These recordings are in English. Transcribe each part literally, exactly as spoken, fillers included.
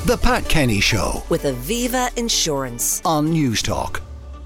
The Pat Kenny Show with Aviva Insurance on News Talk.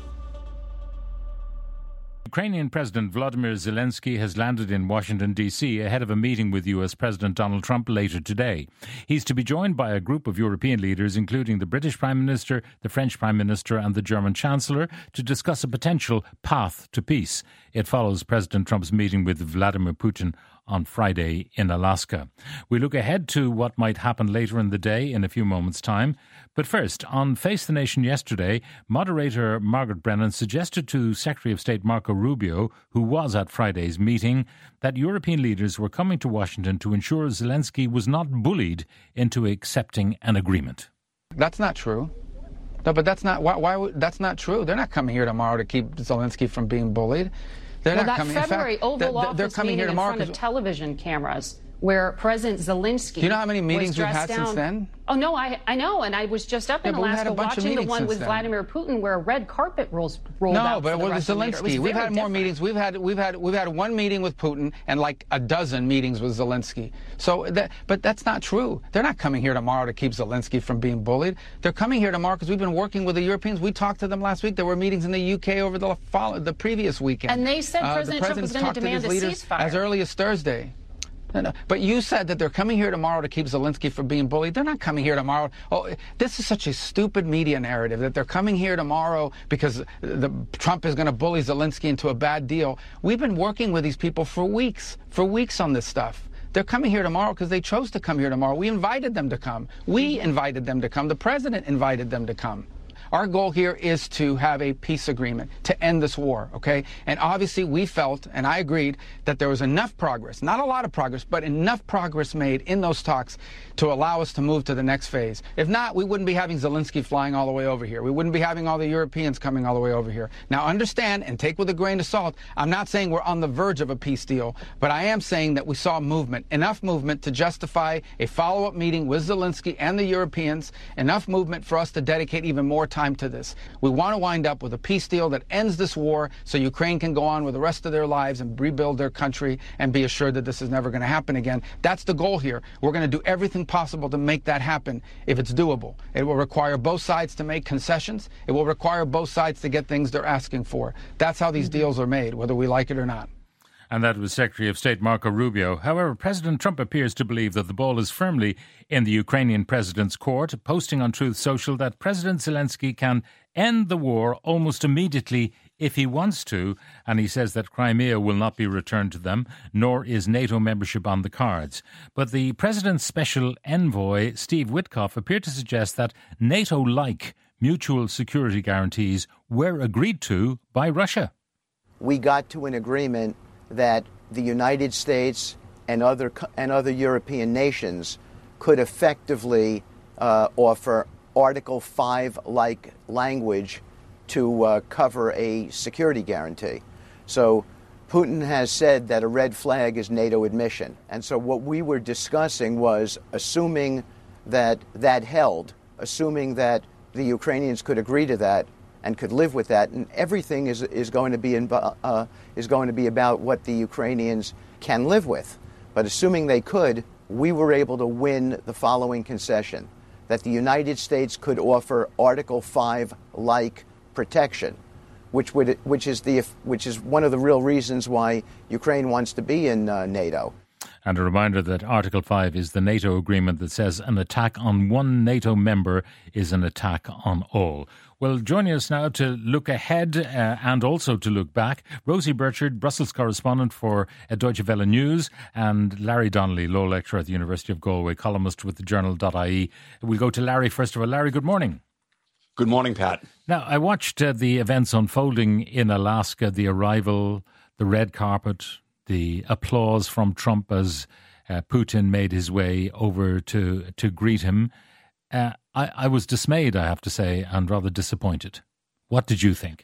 Ukrainian President Volodymyr Zelensky has landed in Washington, D C ahead of a meeting with U S President Donald Trump later today. He's to be joined by a group of European leaders, including the British Prime Minister, the French Prime Minister and the German Chancellor, to discuss a potential path to peace. It follows President Trump's meeting with Vladimir Putin on Friday in Alaska. We look ahead to what might happen later in the day in a few moments' time. But first, on Face the Nation yesterday, moderator Margaret Brennan suggested to Secretary of State Marco Rubio, who was at Friday's meeting, that European leaders were coming to Washington to ensure Zelensky was not bullied into accepting an agreement. That's not true. No, but that's not why, why would, that's not true. They're not coming here tomorrow to keep Zelensky from being bullied. They're well, not that coming. February in fact, Oval they're, Office they're coming meeting here in tomorrow front of television cameras where President Zelensky Do you know how many meetings was we've dressed had down. since then? Oh, no, I I know, and I was just up in yeah, Alaska watching the one with then. Vladimir Putin where a red carpet rolls rolled no, out but for the with Russian leader. Zelensky, we've had more different. meetings. We've had we've had we've had one meeting with Putin and like a dozen meetings with Zelensky. So that, but that's not true. They're not coming here tomorrow to keep Zelensky from being bullied. They're coming here tomorrow because we've been working with the Europeans. We talked to them last week. There were meetings in the U K over the follow, the previous weekend. And they said uh, President the Trump was going to demand a ceasefire as early as Thursday. No, no. But you said that they're coming here tomorrow to keep Zelensky from being bullied. They're not coming here tomorrow. Oh, this is such a stupid media narrative that they're coming here tomorrow because the, Trump is going to bully Zelensky into a bad deal. We've been working with these people for weeks, for weeks on this stuff. They're coming here tomorrow because they chose to come here tomorrow. We invited them to come. We invited them to come. The president invited them to come. Our goal here is to have a peace agreement to end this war, okay? And obviously we felt, and I agreed, that there was enough progress, not a lot of progress, but enough progress made in those talks to allow us to move to the next phase. If not, we wouldn't be having Zelensky flying all the way over here. We wouldn't be having all the Europeans coming all the way over here. Now understand, and take with a grain of salt, I'm not saying we're on the verge of a peace deal, but I am saying that we saw movement, enough movement to justify a follow-up meeting with Zelensky and the Europeans, enough movement for us to dedicate even more time time to this. We want to wind up with a peace deal that ends this war so Ukraine can go on with the rest of their lives and rebuild their country and be assured that this is never going to happen again. That's the goal here. We're going to do everything possible to make that happen if it's doable. It will require both sides to make concessions. It will require both sides to get things they're asking for. That's how these deals are made, whether we like it or not. And that was Secretary of State Marco Rubio. However, President Trump appears to believe that the ball is firmly in the Ukrainian president's court, posting on Truth Social that President Zelensky can end the war almost immediately if he wants to, and he says that Crimea will not be returned to them, nor is NATO membership on the cards. But the president's special envoy, Steve Witkoff, appeared to suggest that NATO-like mutual security guarantees were agreed to by Russia. We got to an agreement that the United States and other and other European nations could effectively uh, offer Article five-like language to uh, cover a security guarantee. So Putin has said that a red flag is NATO admission. And so what we were discussing was assuming that that held, assuming that the Ukrainians could agree to that, and could live with that, and everything is is going to be in, uh, is going to be about what the Ukrainians can live with. But assuming they could, we were able to win the following concession: that the United States could offer Article five-like protection, which would which is the which is one of the real reasons why Ukraine wants to be in uh, NATO. And a reminder that Article five is the NATO agreement that says an attack on one NATO member is an attack on all. Well, joining us now to look ahead uh, and also to look back, Rosie Burchard, Brussels correspondent for uh, Deutsche Welle News, and Larry Donnelly, law lecturer at the University of Galway, columnist with the journal dot I E. We'll go to Larry first of all. Larry, good morning. Good morning, Pat. Now, I watched uh, the events unfolding in Alaska, the arrival, the red carpet, the applause from Trump as uh, Putin made his way over to, to greet him. Uh, I, I was dismayed, I have to say, and rather disappointed. What did you think?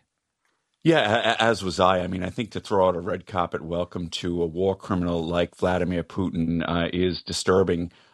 Yeah, as was I. I mean, I think to throw out a red carpet welcome to a war criminal like Vladimir Putin uh, is disturbing.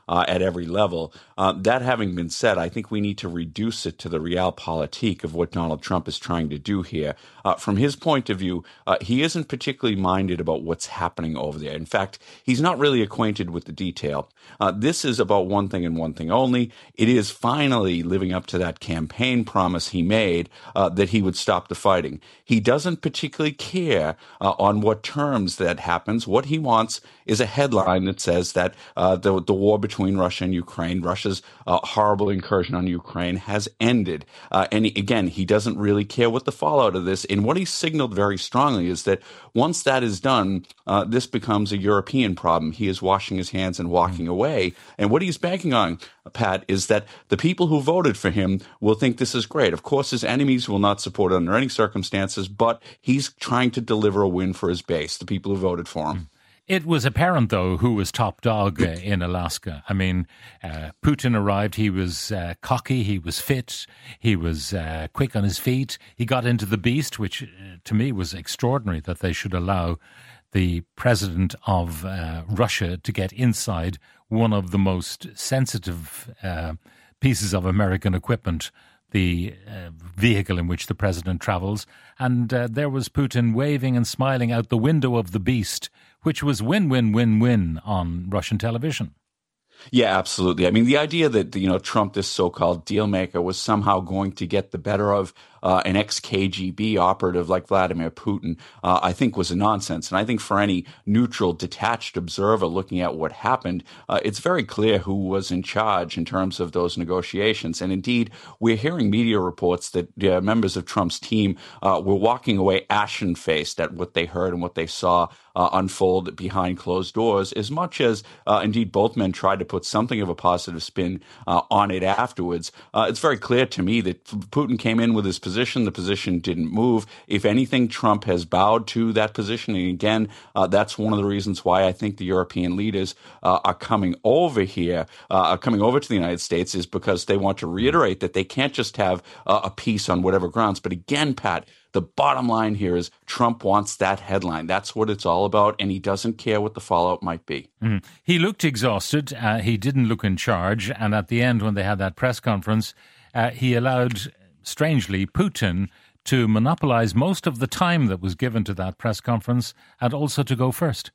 uh, at every level. Uh, that having been said, I think we need to reduce it to the realpolitik of what Donald Trump is trying to do here. Uh, from his point of view, uh, he isn't particularly minded about what's happening over there. In fact, he's not really acquainted with the detail. Uh, this is about one thing and one thing only. It is finally living up to that campaign promise he made uh, that he would stop the fighting. He doesn't particularly care uh, on what terms that happens. What he wants is a headline that says that uh, the, the war between Russia and Ukraine, Russia's uh, horrible incursion on Ukraine, has ended. Uh, and he, again, he doesn't really care what the fallout of this. And what he signaled very strongly is that once that is done, uh, this becomes a European problem. He is washing his hands and walking mm. away. And what he's banking on, Pat, is that the people who voted for him will think this is great. Of course, his enemies will not support it under any circumstances, but he's trying to deliver a win for his base, the people who voted for him. Mm. It was apparent, though, who was top dog uh, in Alaska. I mean, uh, Putin arrived, he was uh, cocky, he was fit, he was uh, quick on his feet. He got into the beast, which uh, to me was extraordinary that they should allow the president of uh, Russia to get inside one of the most sensitive uh, pieces of American equipment, the uh, vehicle in which the president travels. And uh, there was Putin waving and smiling out the window of the beast, which was win-win-win-win on Russian television. Yeah, absolutely. I mean, the idea that, you know, Trump, this so-called deal maker, was somehow going to get the better of uh, an ex-K G B operative like Vladimir Putin, uh, I think was a nonsense. And I think for any neutral, detached observer looking at what happened, uh, it's very clear who was in charge in terms of those negotiations. And indeed, we're hearing media reports that uh, members of Trump's team uh, were walking away ashen-faced at what they heard and what they saw Uh, unfold behind closed doors, as much as uh, indeed both men tried to put something of a positive spin uh, on it afterwards. Uh, it's very clear to me that Putin came in with his position. The position didn't move. If anything, Trump has bowed to that position. And again, uh, that's one of the reasons why I think the European leaders uh, are coming over here, uh, are coming over to the United States, is because they want to reiterate that they can't just have uh, a peace on whatever grounds. But again, Pat, the bottom line here is Trump wants that headline. That's what it's all about, and he doesn't care what the fallout might be. Mm. He looked exhausted. Uh, he didn't look in charge. And at the end, when they had that press conference, uh, he allowed, strangely, Putin to monopolize most of the time that was given to that press conference and also to go first.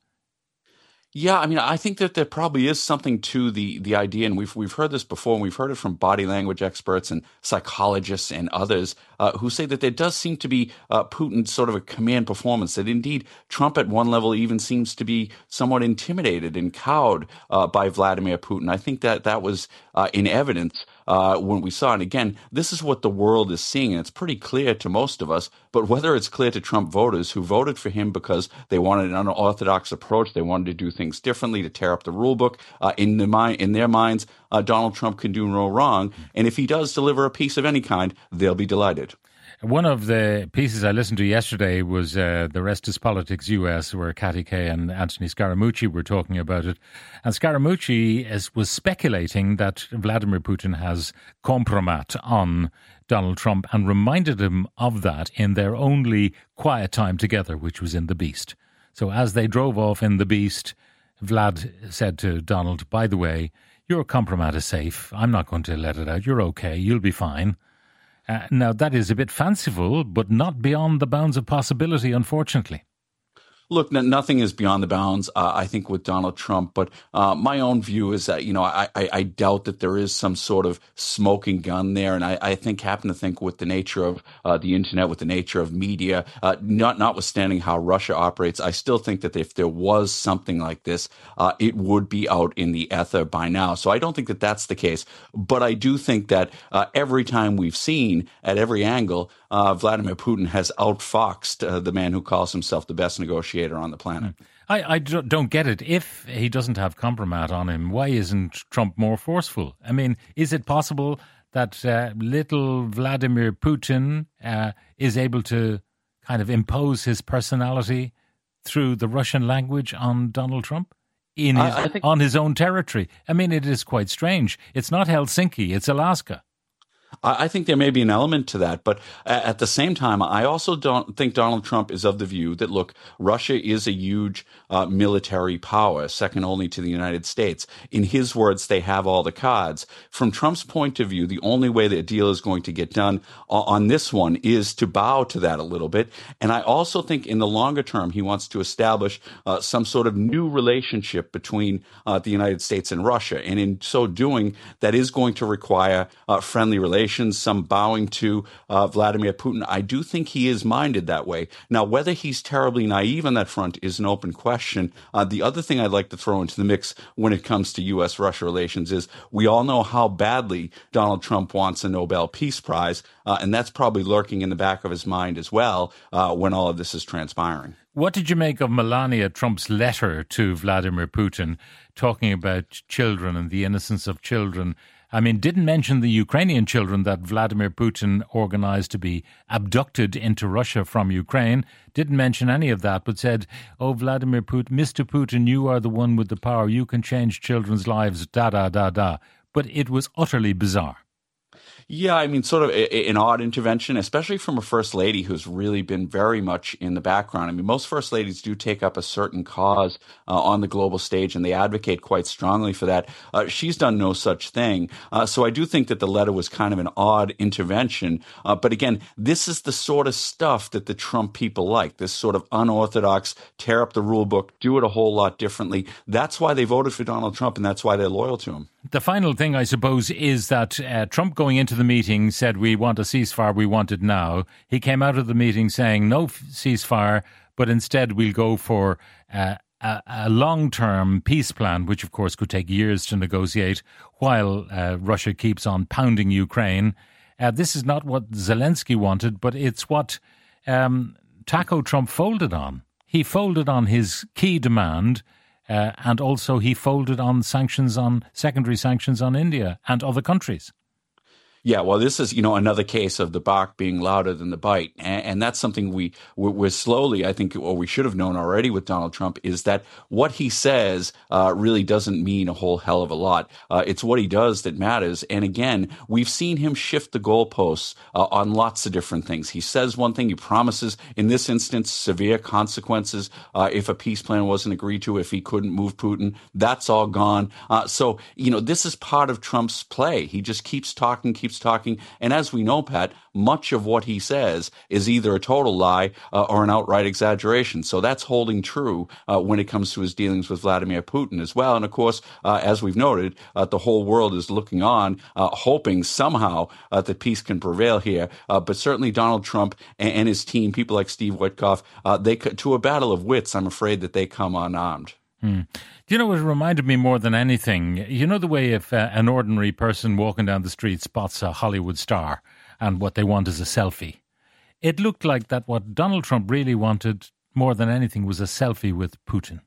Yeah, I mean, I think that there probably is something to the the idea, and we've we've heard this before, and we've heard it from body language experts and psychologists and others uh, who say that there does seem to be uh, Putin's sort of a command performance, that indeed Trump at one level even seems to be somewhat intimidated and cowed uh, by Vladimir Putin. I think that that was uh, in evidence uh, when we saw it. And again, this is what the world is seeing, and it's pretty clear to most of us, but whether it's clear to Trump voters who voted for him because they wanted an unorthodox approach, they wanted to do things differently, to tear up the rule book. Uh, in, the mind, in their minds, uh, Donald Trump can do no wrong. And if he does deliver a piece of any kind, they'll be delighted. One of the pieces I listened to yesterday was uh, The Rest is Politics U S, where Kathy Kay and Anthony Scaramucci were talking about it. And Scaramucci is, was speculating that Vladimir Putin has compromat on Donald Trump and reminded him of that in their only quiet time together, which was in the Beast. So as they drove off in the Beast, Vlad said to Donald, by the way, your compromat is safe. I'm not going to let it out. You're okay. You'll be fine. Uh, now, that is a bit fanciful, but not beyond the bounds of possibility, unfortunately. Look, nothing is beyond the bounds, uh, I think, with Donald Trump. But uh, my own view is that, you know, I, I, I doubt that there is some sort of smoking gun there. And I, I think, happen to think with the nature of uh, the internet, with the nature of media, uh, not notwithstanding how Russia operates, I still think that if there was something like this, uh, it would be out in the ether by now. So I don't think that that's the case. But I do think that uh, every time we've seen, at every angle, uh, Vladimir Putin has outfoxed uh, the man who calls himself the best negotiator on the planet. I, I don't get it. If he doesn't have compromat on him, why isn't Trump more forceful? I mean, is it possible that uh, little Vladimir Putin uh, is able to kind of impose his personality through the Russian language on Donald Trump in his, I think, on his own territory? I mean, it is quite strange. It's not Helsinki, it's Alaska. I think there may be an element to that. But at the same time, I also don't think Donald Trump is of the view that, look, Russia is a huge uh, military power, second only to the United States. In his words, they have all the cards. From Trump's point of view, the only way that a deal is going to get done on this one is to bow to that a little bit. And I also think in the longer term, he wants to establish uh, some sort of new relationship between uh, the United States and Russia. And in so doing, that is going to require uh, friendly relations, some bowing to uh, Vladimir Putin. I do think he is minded that way. Now, whether he's terribly naive on that front is an open question. Uh, the other thing I'd like to throw into the mix when it comes to U S Russia relations is we all know how badly Donald Trump wants a Nobel Peace Prize, uh, and that's probably lurking in the back of his mind as well uh, when all of this is transpiring. What did you make of Melania Trump's letter to Vladimir Putin talking about children and the innocence of children? I mean, didn't mention the Ukrainian children that Vladimir Putin organized to be abducted into Russia from Ukraine. Didn't mention any of that, but said, oh, Vladimir Putin, Mister Putin, you are the one with the power. You can change children's lives, da, da, da, da. But it was utterly bizarre. Yeah, I mean, sort of a, an odd intervention, especially from a first lady who's really been very much in the background. I mean, most first ladies do take up a certain cause uh, on the global stage, and they advocate quite strongly for that. Uh, she's done no such thing. Uh, so I do think that the letter was kind of an odd intervention. Uh, but again, this is the sort of stuff that the Trump people like, this sort of unorthodox, tear up the rule book, do it a whole lot differently. That's why they voted for Donald Trump, and that's why they're loyal to him. The final thing, I suppose, is that uh, Trump going into the meeting said, we want a ceasefire, we want it now. He came out of the meeting saying no ceasefire, but instead we'll go for uh, a, a long-term peace plan, which of course could take years to negotiate while uh, Russia keeps on pounding Ukraine. Uh, this is not what Zelensky wanted, but it's what um, Taco Trump folded on. He folded on his key demand. Uh, and also he folded on sanctions on secondary sanctions on India and other countries. Yeah, well, this is, you know, another case of the bark being louder than the bite. And, and that's something we, we're slowly, I think, or we should have known already with Donald Trump, is that what he says uh, really doesn't mean a whole hell of a lot. Uh, it's what he does that matters. And again, we've seen him shift the goalposts uh, on lots of different things. He says one thing, he promises, in this instance, severe consequences uh, if a peace plan wasn't agreed to, if he couldn't move Putin. That's all gone. Uh, so, you know, this is part of Trump's play. He just keeps talking, keeps talking. And as we know, Pat, much of what he says is either a total lie uh, or an outright exaggeration. So that's holding true uh, when it comes to his dealings with Vladimir Putin as well. And of course, uh, as we've noted, uh, the whole world is looking on, uh, hoping somehow uh, that peace can prevail here. Uh, but certainly Donald Trump and, and his team, people like Steve Witkoff, uh, they to a battle of wits, I'm afraid that they come unarmed. Hmm. Do you know what reminded me more than anything? You know the way if uh, an ordinary person walking down the street spots a Hollywood star and what they want is a selfie. It looked like that what Donald Trump really wanted more than anything was a selfie with Putin.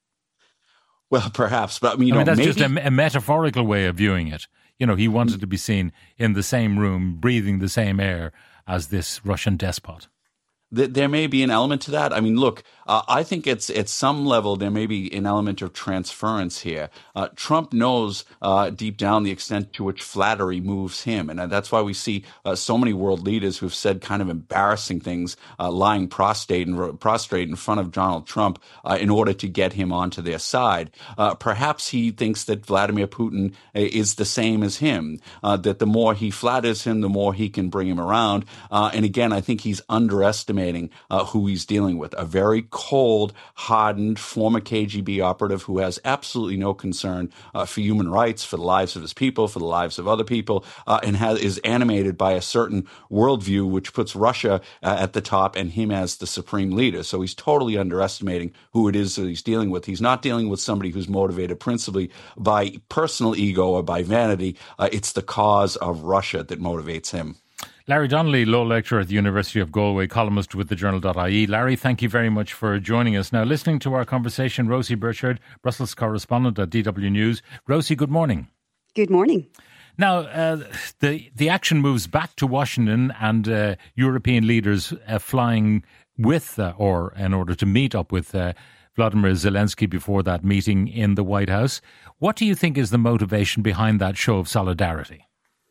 Well, perhaps, but I mean, you I mean know, that's maybe... just a, a metaphorical way of viewing it. You know, he wanted to be seen in the same room, breathing the same air as this Russian despot. There may be an element to that. I mean, look, uh, I think it's at some level there may be an element of transference here. Uh, Trump knows uh, deep down the extent to which flattery moves him. And that's why we see uh, so many world leaders who've said kind of embarrassing things, uh, lying prostrate in, prostrate in front of Donald Trump uh, in order to get him onto their side. Uh, perhaps he thinks that Vladimir Putin is the same as him, uh, that the more he flatters him, the more he can bring him around. Uh, and again, I think he's underestimating Uh, who he's dealing with, a very cold, hardened former K G B operative who has absolutely no concern uh, for human rights, for the lives of his people, for the lives of other people, uh, and has, is animated by a certain worldview which puts Russia uh, at the top and him as the supreme leader. So he's totally underestimating who it is that he's dealing with. He's not dealing with somebody who's motivated principally by personal ego or by vanity. Uh, it's the cause of Russia that motivates him. Larry Donnelly, law lecturer at the University of Galway, columnist with the journal dot I E. Larry, thank you very much for joining us. Now, listening to our conversation, Rosie Burchard, Brussels correspondent at D W News. Rosie, good morning. Good morning. Now, uh, the the action moves back to Washington and uh, European leaders uh, flying with uh, or in order to meet up with uh, Vladimir Zelensky before that meeting in the White House. What do you think is the motivation behind that show of solidarity?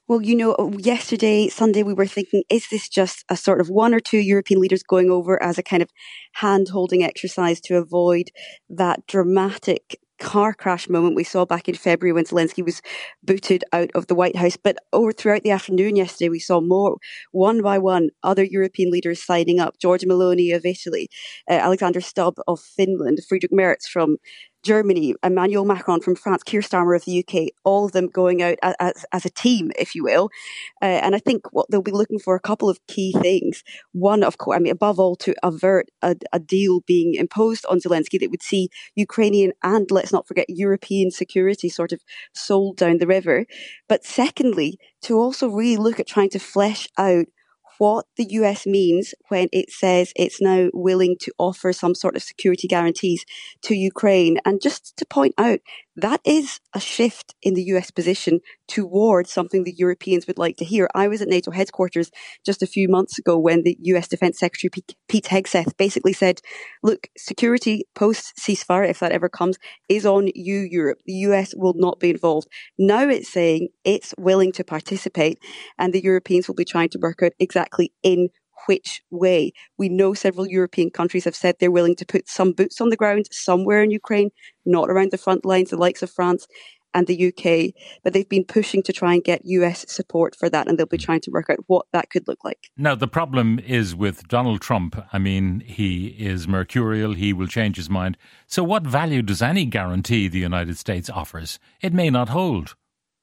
Well, you know, yesterday, Sunday, we were thinking, is this just a sort of one or two European leaders going over as a kind of hand-holding exercise to avoid that dramatic car crash moment we saw back in February when Zelensky was booted out of the White House? But over throughout the afternoon yesterday, we saw more, one by one, other European leaders signing up. Giorgia Meloni of Italy, uh, Alexander Stubb of Finland, Friedrich Merz from Germany, Emmanuel Macron from France, Keir Starmer of the U K, all of them going out as, as a team, if you will. Uh, and I think what they'll be looking for a couple of key things. One, of course, I mean, above all, to avert a, a deal being imposed on Zelensky that would see Ukrainian and, let's not forget, European security sort of sold down the river. But secondly, to also really look at trying to flesh out what the U S means when it says it's now willing to offer some sort of security guarantees to Ukraine. And just to point out, that is a shift in the U S position towards something the Europeans would like to hear. I was at NATO headquarters just a few months ago when the U S Defense Secretary Pete Hegseth basically said, look, security post-ceasefire, if that ever comes, is on you, Europe. The U S will not be involved. Now it's saying it's willing to participate, and the Europeans will be trying to work out exactly in which way. We know several European countries have said they're willing to put some boots on the ground somewhere in Ukraine, not around the front lines, the likes of France and the U K, but they've been pushing to try and get U S support for that, and they'll be trying to work out what that could look like. Now, the problem is with Donald Trump. I mean, he is mercurial. He will change his mind. So what value does any guarantee the United States offers? It may not hold.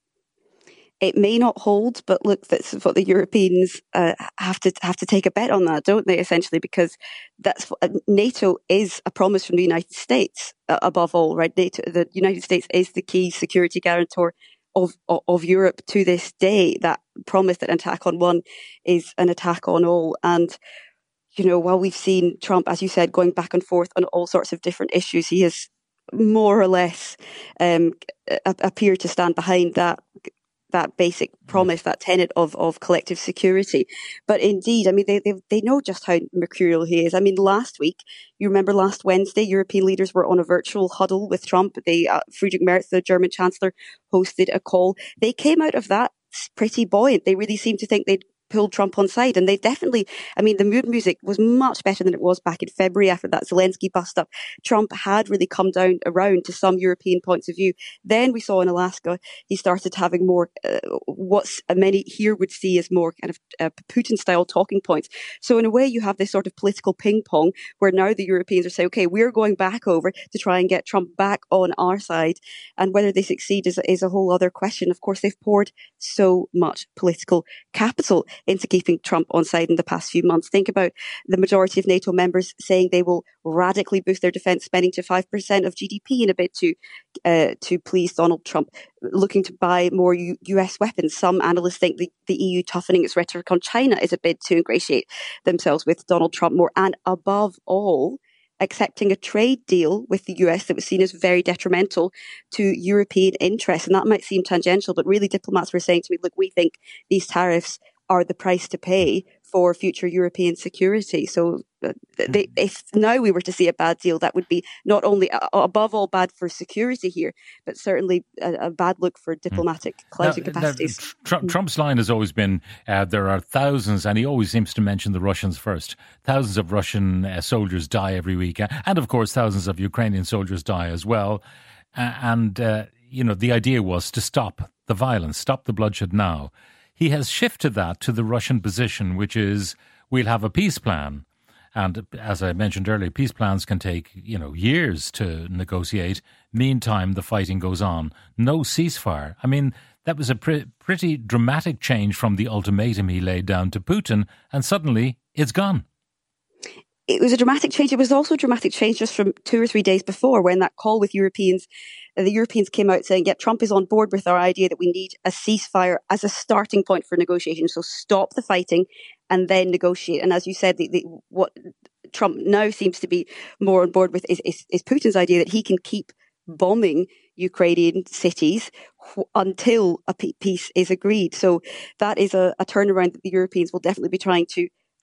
It may not hold, but look, that's what the Europeans uh, have to have to take a bet on that, don't they? Essentially, because that's what, uh, NATO is a promise from the United States uh, above all, right? NATO, the United States is the key security guarantor of, of of Europe to this day. That promise that an attack on one is an attack on all, and you know, while we've seen Trump, as you said, going back and forth on all sorts of different issues, he has more or less um, appeared to stand behind that. that basic promise, that tenet of, of collective security. But indeed, I mean, they, they they know just how mercurial he is. I mean, last week, you remember last Wednesday, European leaders were on a virtual huddle with Trump. They, uh, Friedrich Merz, the German Chancellor, hosted a call. They came out of that pretty buoyant. They really seemed to think they'd pulled Trump on side. And they definitely, I mean, the mood music was much better than it was back in February after that Zelensky bust up. Trump had really come down around to some European points of view. Then we saw in Alaska, he started having more, uh, what many here would see as more kind of uh, Putin-style talking points. So in a way, you have this sort of political ping pong where now the Europeans are saying, okay, we're going back over to try and get Trump back on our side. And whether they succeed is, is a whole other question. Of course, they've poured so much political capital into keeping Trump on side in the past few months. Think about the majority of NATO members saying they will radically boost their defence spending to five percent of G D P in a bid to uh, to please Donald Trump, looking to buy more U- US weapons. Some analysts think the, the E U toughening its rhetoric on China is a bid to ingratiate themselves with Donald Trump more. And above all, accepting a trade deal with the U S that was seen as very detrimental to European interests. And that might seem tangential, but really diplomats were saying to me, look, we think these tariffs are the price to pay for future European security. So uh, they, if now we were to see a bad deal, that would be not only uh, above all bad for security here, but certainly a, a bad look for diplomatic mm. clout and capacities. Now, Tr- Trump's line has always been, uh, there are thousands, and he always seems to mention the Russians first. Thousands of Russian uh, soldiers die every week. Uh, and of course, thousands of Ukrainian soldiers die as well. Uh, and, uh, you know, the idea was to stop the violence, stop the bloodshed now. He has shifted that to the Russian position, which is we'll have a peace plan. And as I mentioned earlier, peace plans can take, you know, years to negotiate. Meantime, the fighting goes on. No ceasefire. I mean, that was a pre- pretty dramatic change from the ultimatum he laid down to Putin, and suddenly it's gone. It was a dramatic change. It was also a dramatic change just from two or three days before when that call with Europeans, uh, the Europeans came out saying, yeah, Trump is on board with our idea that we need a ceasefire as a starting point for negotiations. So stop the fighting and then negotiate. And as you said, the, the, what Trump now seems to be more on board with is, is, is Putin's idea that he can keep bombing Ukrainian cities w- until a p- peace is agreed. So that is a, a turnaround that the Europeans will definitely be trying to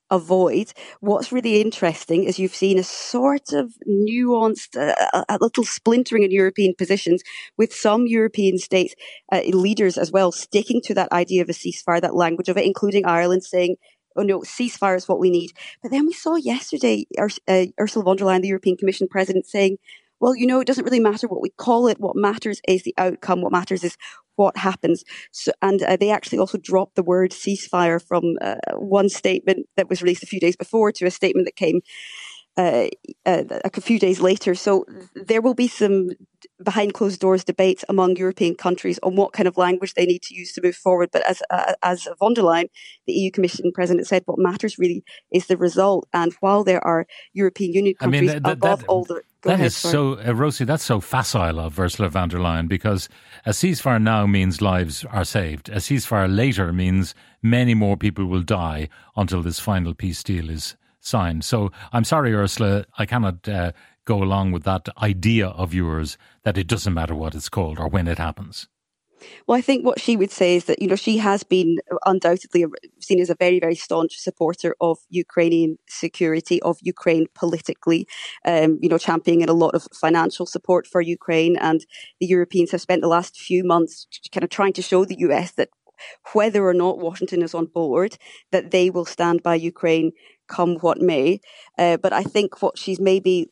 avoid. What's really interesting is you've seen a sort of nuanced, uh, a little splintering in European positions, with some European states, uh, leaders as well, sticking to that idea of a ceasefire, that language of it, including Ireland saying, oh no, ceasefire is what we need. But then we saw yesterday Urs- uh, Ursula von der Leyen, the European Commission president, saying, well, you know, it doesn't really matter what we call it. What matters is the outcome. What matters is what happens. So, and uh, they actually also dropped the word ceasefire from uh, one statement that was released a few days before to a statement that came uh, uh, a few days later. So there will be some behind closed doors debates among European countries on what kind of language they need to use to move forward. But as uh, as von der Leyen, the E U Commission President, said, what matters really is the result. And while there are European Union countries I mean, that, above that, all the... Go that ahead, is sorry. so, uh, Rosie, that's so facile of Ursula von der Leyen, because a ceasefire now means lives are saved. A ceasefire later means many more people will die until this final peace deal is signed. So I'm sorry, Ursula, I cannot uh, go along with that idea of yours that it doesn't matter what it's called or when it happens. Well, I think what she would say is that, you know, she has been undoubtedly seen as a very, very staunch supporter of Ukrainian security, of Ukraine politically, um, you know, championing a lot of financial support for Ukraine. And the Europeans have spent the last few months kind of trying to show the U S that whether or not Washington is on board, that they will stand by Ukraine come what may. Uh, but I think what she's maybe,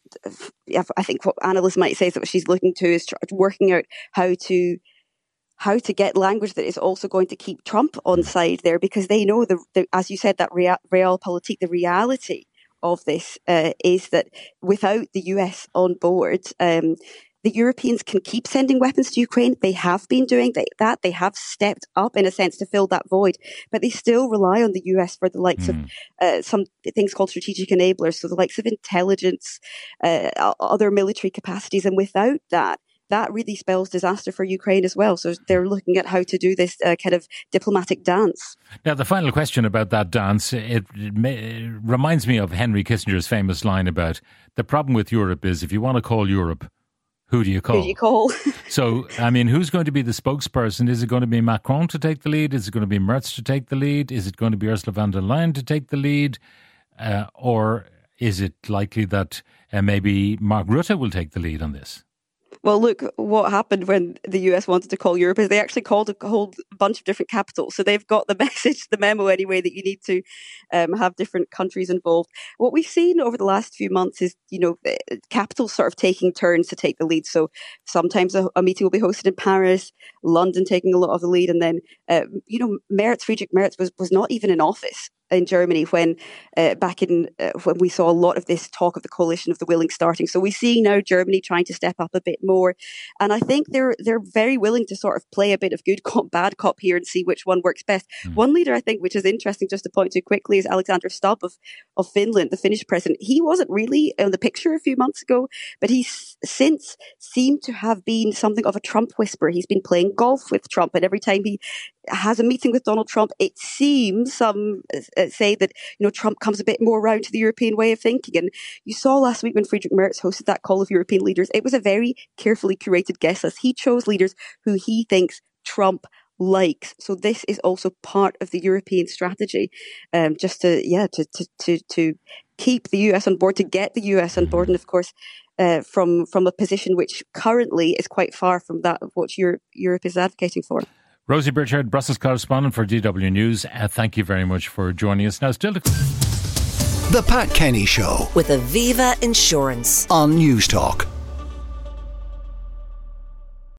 I think what analysts might say is that what she's looking to is working out how to how to get language that is also going to keep Trump on side there, because they know, the, the as you said, that real, realpolitik, the reality of this uh, is that without the U S on board, um, the Europeans can keep sending weapons to Ukraine. They have been doing that. They have stepped up, in a sense, to fill that void. But they still rely on the U S for the likes mm. of uh, some things called strategic enablers, so the likes of intelligence, uh, other military capacities. And without that, that really spells disaster for Ukraine as well. So they're looking at how to do this uh, kind of diplomatic dance. Now, the final question about that dance, it, it, may, it reminds me of Henry Kissinger's famous line about the problem with Europe is if you want to call Europe, who do you call? Who do you call? So, I mean, who's going to be the spokesperson? Is it going to be Macron to take the lead? Is it going to be Merz to take the lead? Is it going to be Ursula von der Leyen to take the lead? Uh, or is it likely that uh, maybe Mark Rutte will take the lead on this? Well, look, what happened when the U S wanted to call Europe is they actually called a whole bunch of different capitals. So they've got the message, the memo anyway, that you need to um, have different countries involved. What we've seen over the last few months is, you know, capitals sort of taking turns to take the lead. So sometimes a, a meeting will be hosted in Paris, London taking a lot of the lead. And then, uh, you know, Merz, Friedrich Merz was, was not even in office in Germany when uh, back in uh, when we saw a lot of this talk of the coalition of the willing starting. So we see now Germany trying to step up a bit more, and I think they're they're very willing to sort of play a bit of good cop, bad cop here and see which one works best. Mm. One leader I think which is interesting just to point to quickly is Alexander Stubb of of Finland, the Finnish president. He wasn't really in the picture a few months ago, but he's since seemed to have been something of a Trump whisperer. He's been playing golf with Trump, and every time he has a meeting with Donald Trump, it seems some uh, say that, you know, Trump comes a bit more round to the European way of thinking. And you saw last week when Friedrich Merz hosted that call of European leaders, it was a very carefully curated guest list. He chose leaders who he thinks Trump likes. So this is also part of the European strategy, um, just to yeah to to to to keep the U S on board, to get the U S on board, and of course. Uh, from from a position which currently is quite far from that of what Europe, Europe is advocating for. Rosie Birchard, Brussels correspondent for D W News. Uh, thank you very much for joining us. Now, still to... The Pat Kenny Show with Aviva Insurance on News Talk.